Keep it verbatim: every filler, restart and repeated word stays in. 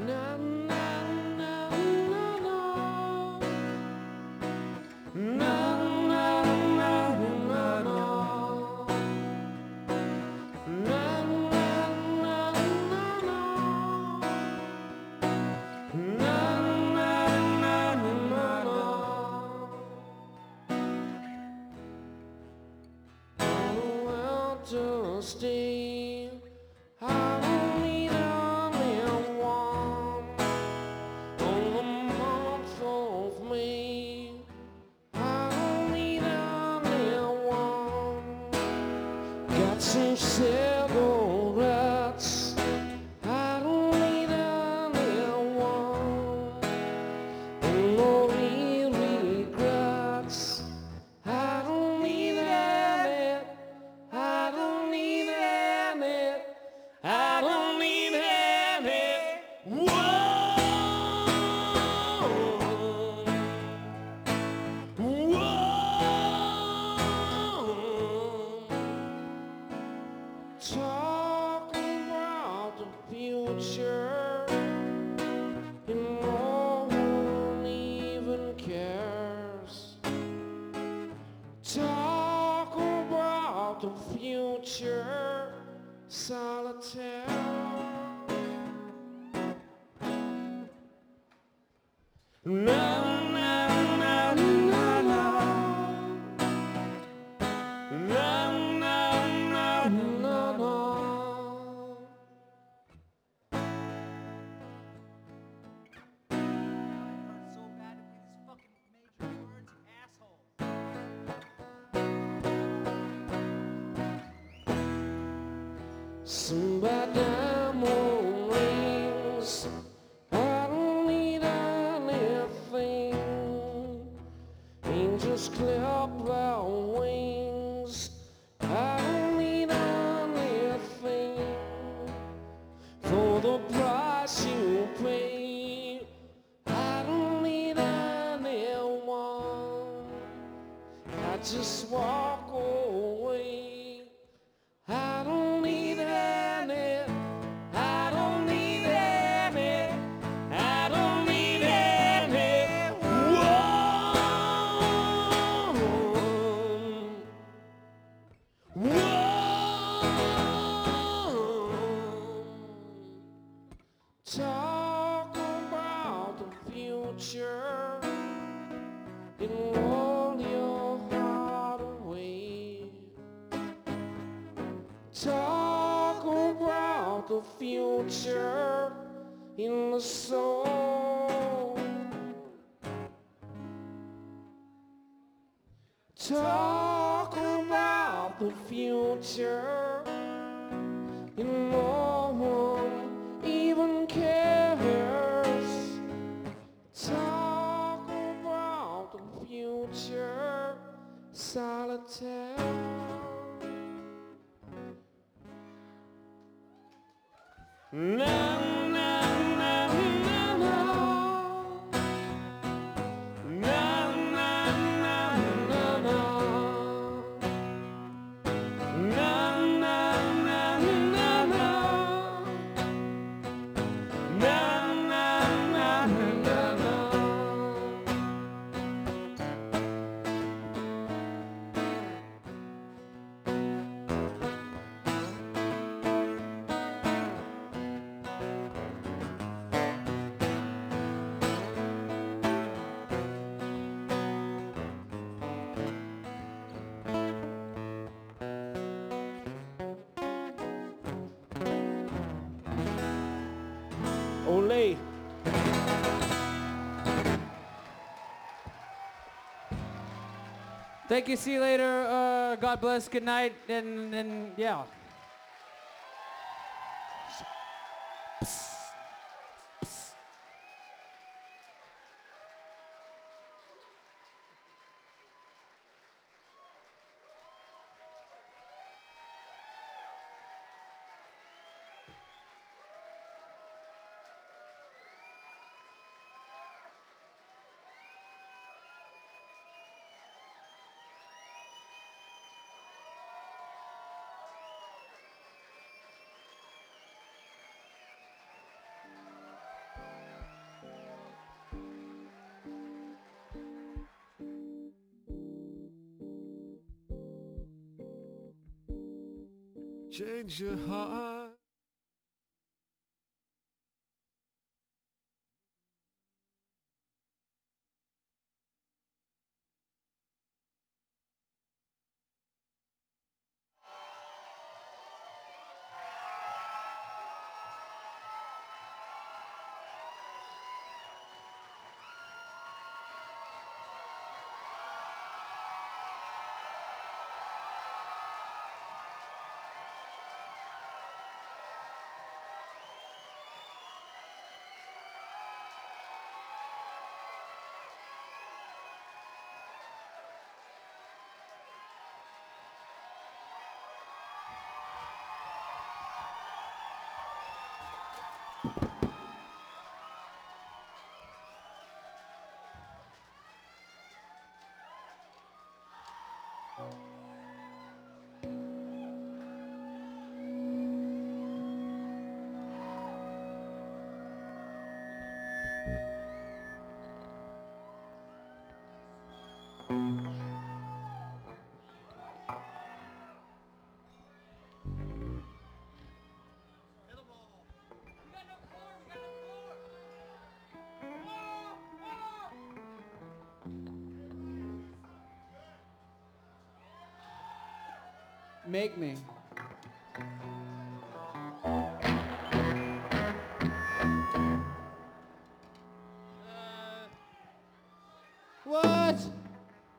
Na na na na na. Na na na na na. Na na na na na. Na na na na na. Well, to stay, I don't need anyone on the month of May. I don't need anyone. Got some cigarettes. I don't need anyone. And no regrets. I don't need any. I don't need any. I don't need any. Whoa. Whoa. Talk about the future, and no one even cares. Talk about the future, solitaire. Na na na na na. Na na na na na. So bad with these fucking major words, asshole. Some bad diamond rings. I don't need anything. Angels clap their wings. I don't need anything for the price you pay. I don't need anyone. I just walk away. I don't need any. I don't need any. I don't need any. Whoa. Whoa. Talk about the future and roll your heart away. Talk about the future in the soul. Talk about the future and no one even cares. Talk about the future, solitaire. Na na na na na. Na na na na na. Na na na na na. Na na na na na. Ole. Thank you. See you later. Uh, God bless. Good night. And, and yeah. change your heart. Make me. What?